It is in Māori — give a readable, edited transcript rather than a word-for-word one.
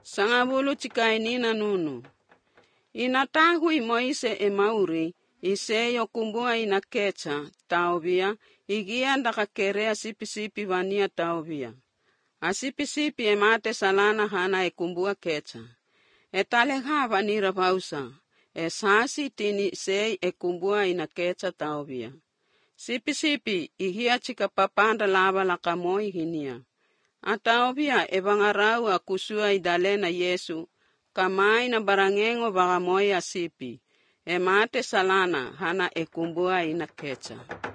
Sangabulu chikainina nunu. Inatahu imoise emauri, iseyo kumbua inakecha, taubia, igia ndakakerea sipi vania taubia. Asipi emate salana hana ekumbua kecha. Etale hava nira pausa. Esasi tini sei ekumbua inakecha taubia. Sipi igia chika papanda lava lakamoi hinia. Ataubia ebangarau akusua idalena Yesu. Kamai na barangengo bagamoy asipi. Emate salana hana ekumbua inakecha.